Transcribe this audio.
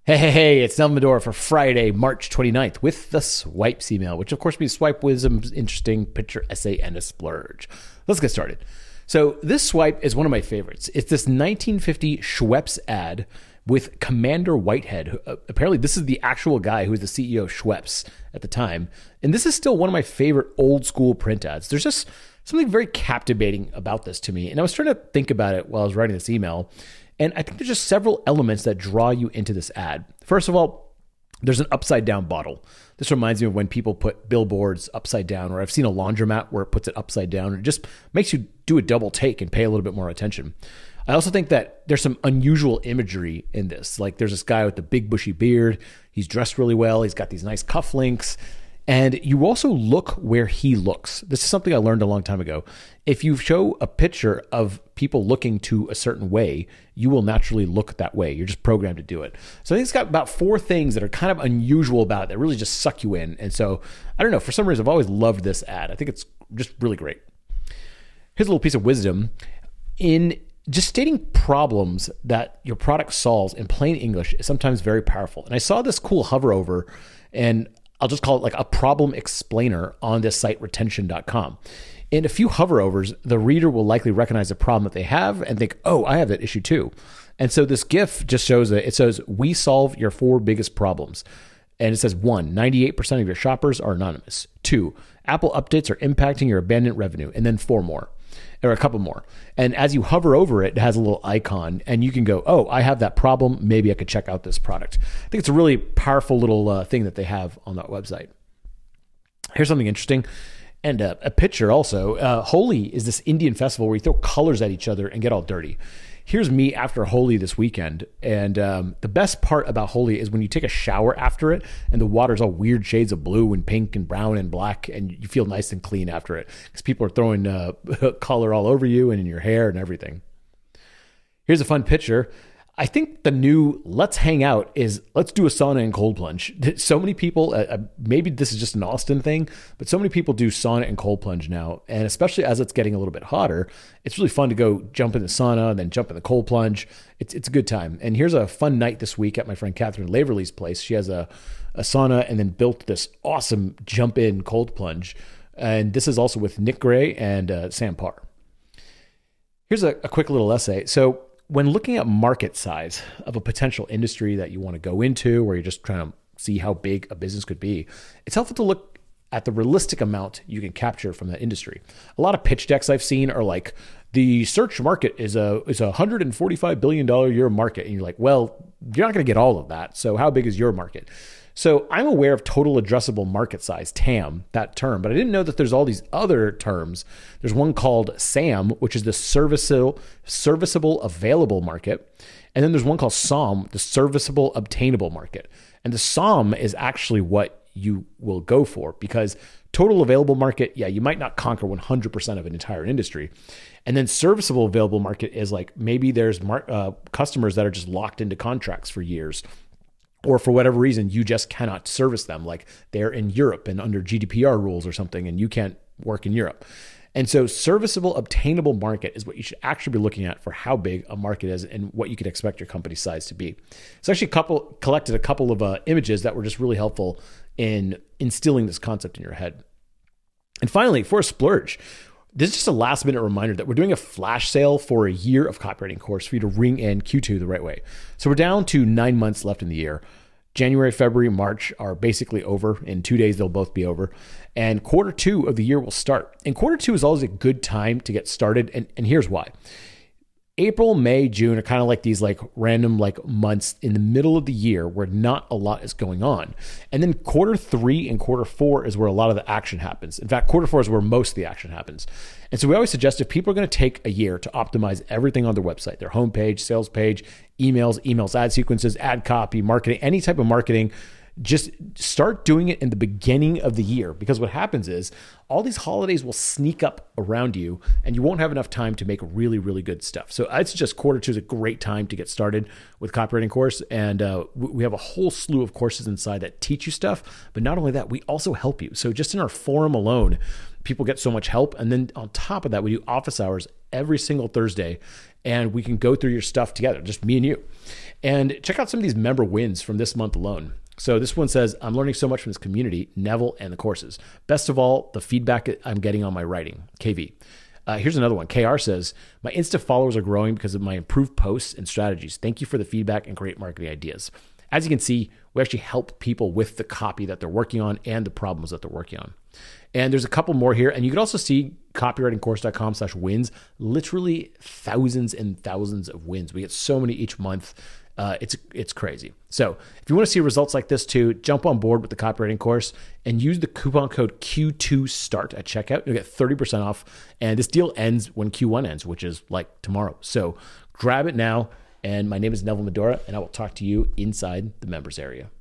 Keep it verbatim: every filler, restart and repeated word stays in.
Hey, hey, hey, it's Nelson Medora for Friday, March twenty-ninth with the Swipes email, which of course means swipe wisdom's interesting picture, essay, and a splurge. Let's get started. So this swipe is one of my favorites. It's this nineteen fifty Schweppes ad with Commander Whitehead. Who, uh, apparently this is the actual guy who was the C E O of Schweppes at the time. And this is still one of my favorite old school print ads. There's just something very captivating about this to me. And I was trying to think about it while I was writing this email. And I think there's just several elements that draw you into this ad. First of all, there's an upside down bottle. This reminds me of when people put billboards upside down, or I've seen a laundromat where it puts it upside down. It just makes you do a double take and pay a little bit more attention. I also think that there's some unusual imagery in this. Like there's this guy with the big bushy beard. He's dressed really well. He's got these nice cufflinks. And you also look where he looks. This is something I learned a long time ago. If you show a picture of people looking to a certain way, you will naturally look that way. You're just programmed to do it. So I think it's got about four things that are kind of unusual about it that really just suck you in. And so, I don't know, for some reason, I've always loved this ad. I think it's just really great. Here's a little piece of wisdom. In just stating problems that your product solves in plain English is sometimes very powerful. And I saw this cool hover over, and I'll just call it like a problem explainer on this site, retention dot com. In a few hoverovers, the reader will likely recognize the problem that they have and think, oh, I have that issue too. And so this GIF just shows that it says, we solve your four biggest problems. And it says one, ninety-eight percent of your shoppers are anonymous. Two, Apple updates are impacting your abandoned revenue. And then four more. Or a couple more. And as you hover over it, it has a little icon and you can go, oh, I have that problem. Maybe I could check out this product. I think it's a really powerful little uh, thing that they have on that website. Here's something interesting. And uh, a picture also. Uh, Holi is this Indian festival where you throw colors at each other and get all dirty. Here's me after Holi this weekend. And um, the best part about Holi is when you take a shower after it and the water's all weird shades of blue and pink and brown and black, and you feel nice and clean after it because people are throwing uh, color all over you and in your hair and everything. Here's a fun picture. I think the new let's hang out is let's do a sauna and cold plunge. So many people, uh, maybe this is just an Austin thing, but so many people do sauna and cold plunge now. And especially as it's getting a little bit hotter, it's really fun to go jump in the sauna and then jump in the cold plunge. It's it's a good time. And here's a fun night this week at my friend Catherine Laverly's place. She has a, a sauna and then built this awesome jump in cold plunge. And this is also with Nick Gray and uh, Sam Parr. Here's a, a quick little essay. So when looking at market size of a potential industry that you want to go into, where you're just trying to see how big a business could be, it's helpful to look at the realistic amount you can capture from that industry. A lot of pitch decks I've seen are like, the search market is a is a one hundred forty-five billion dollars a year market. And you're like, well, you're not going to get all of that. So how big is your market? So I'm aware of total addressable market size, T A M, that term, but I didn't know that there's all these other terms. There's one called S A M, which is the serviceable, serviceable available market. And then there's one called S O M, the serviceable obtainable market. And the S O M is actually what you will go for, because total available market, yeah, you might not conquer one hundred percent of an entire industry. And then serviceable available market is like, maybe there's mar- uh, customers that are just locked into contracts for years, or for whatever reason, you just cannot service them. Like they're in Europe and under G D P R rules or something, and you can't work in Europe. And so serviceable, obtainable market is what you should actually be looking at for how big a market is and what you can expect your company size to be. So actually a couple, collected a couple of uh, images that were just really helpful in instilling this concept in your head. And finally, for a splurge, this is just a last minute reminder that we're doing a flash sale for a year of copywriting course for you to ring in Q two the right way. So we're down to nine months left in the year. January, February, March are basically over. In two days, they'll both be over. And quarter two of the year will start. And quarter two is always a good time to get started. And, and here's why. April, May, June are kind of like these like random like months in the middle of the year where not a lot is going on. And then quarter three and quarter four is where a lot of the action happens. In fact, quarter four is where most of the action happens. And so we always suggest if people are going to take a year to optimize everything on their website, their homepage, sales page, emails, emails, ad sequences, ad copy, marketing, any type of marketing, just start doing it in the beginning of the year, because what happens is all these holidays will sneak up around you and you won't have enough time to make really, really good stuff. So I'd suggest quarter two is a great time to get started with copywriting course. And uh, we have a whole slew of courses inside that teach you stuff. But not only that, we also help you. So just in our forum alone, people get so much help. And then on top of that, we do office hours every single Thursday, and we can go through your stuff together, just me and you. And check out some of these member wins from this month alone. So this one says, I'm learning so much from this community, Neville, and the courses. Best of all, the feedback I'm getting on my writing, K V. Uh, here's another one. K R says, my Insta followers are growing because of my improved posts and strategies. Thank you for the feedback and great marketing ideas. As you can see, we actually help people with the copy that they're working on and the problems that they're working on. And there's a couple more here. And you can also see copywritingcourse.com slash wins, literally thousands and thousands of wins. We get so many each month. Uh, it's it's crazy. So if you want to see results like this too, jump on board with the copywriting course and use the coupon code Q two start at checkout. You'll get thirty percent off. And this deal ends when Q one ends, which is like tomorrow. So grab it now. And my name is Neville Medhora, and I will talk to you inside the members area.